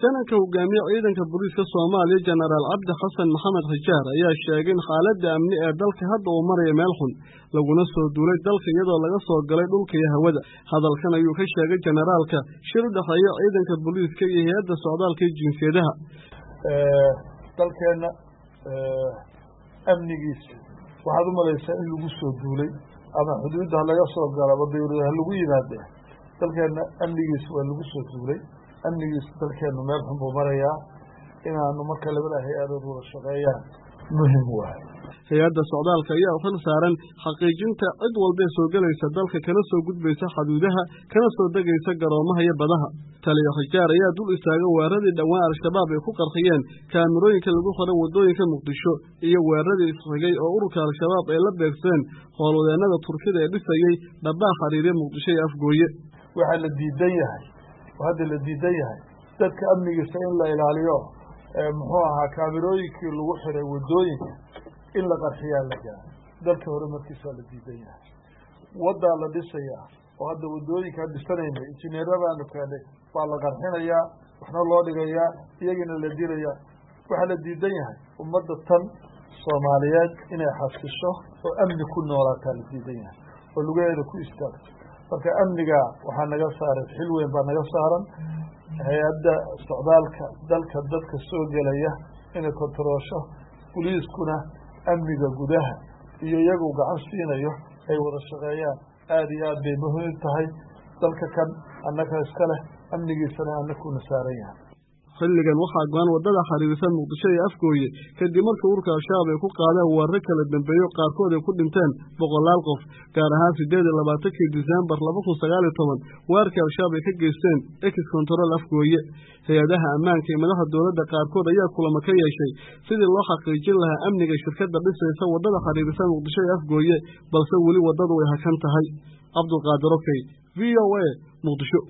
Jananka hogaamiye ciidanka booliiska Soomaaliya Generaal Cabdi Xasan Maxamed Xijaar ayaa sheegay in xaaladda amni ee dalka hadda uu marayo meel xun laguna soo duulay dalka iyadoo laga soo galay dhulka iyo hawada. Hadalkan ayuu ka sheegay generaalka shir u dhaxeeya ciidanka booliiska iyo hay'adda socdaalka iyo jinsiyadaha. dalkeena amnigiisa waxaad u malaysaa in lagu soo duulay ama xuduudda laga soo galo ama dawladda lagu yimaado. dalkeena amnigiisa waa lagu soo duulay. amnigiisa dalkeenu meel xun buu marayaa inaanu marka labada hay-adood wada shaqeeyaan muhiim waay. hay-adda socdaalka ayaa u xil saaran xaqiijinta cid walba soo galaysa dalka kana soo gudbaysa xuduudaha kana soo degaysa garoomaha iyo badaha. Taliya Xijaar ayaa dul istaagay weeraradii dhawaan Al-Shabaab ay ku qarxiyeen kaamirooyinka lagu xiray wadooyinka Muqdisho iyo weeraradii isxigay oo ururka Al-Shabaab ay la beegsadeen howlwadeennada Turkida ee dhisayay dhabbaa xiriirya Muqdisho iyo Afgooye. waxaa la diidan yahay hadda la diidan yahay dadka amnigiisa in la ilaaliyo muxuu ahaa kaamirooyinkii lagu xiray wadooyinka in la qarxiyaa la gaaro. dalka hore markiisa la diidan yahay wadaa la dhisayaa oo hadda wadooyinka dhisanayna injineeradaanu keenay baa la qarxinayaa waxna loo dhigayaa iyagina la dilayaa. waxaa la diidan yahay ummadda tan Soomaaliyeed inay xasisho oo amni ku noolaataa la diidan yahay oo lugaheeda ku istaagto. marka amniga waxaa naga saaran xil weyn baa naga saaran hay-adda socdaalka dalka dadka soo gelaya inay kontaroosho, booliiskuna amniga gudaha iyo iyagu gacan siinayo ay wada shaqeeyaan. aad iyo aad bay muhiim tahay. dalka kan annaga iska leh amnigiisana annakuna saaran yahay. xilligan waxaa go'an wadada xiriirsan Muqdisho iyo Afgooye kadib markii ururka Al-Shabaab ay ku qaadeen weerar kala dambeeyo qaarkood ay ku dhinteen boqolaal qof gaar ahaan 28 Diseembar 2019 weerarkii Al-Shabaab ay ka geysteen ex-control Afgooye. hay-adaha ammaanka iyo madaxda dowladda qaarkood ayaa kulamo ka yeeshay sidii loo xaqiijin lahaa amniga shirkadda dhisaysa wadada xiriirsan Muqdisho iyo Afgooye balse weli wadadu way hakan tahay. Cabdulqaadir Okey, VOA, Muqdisho.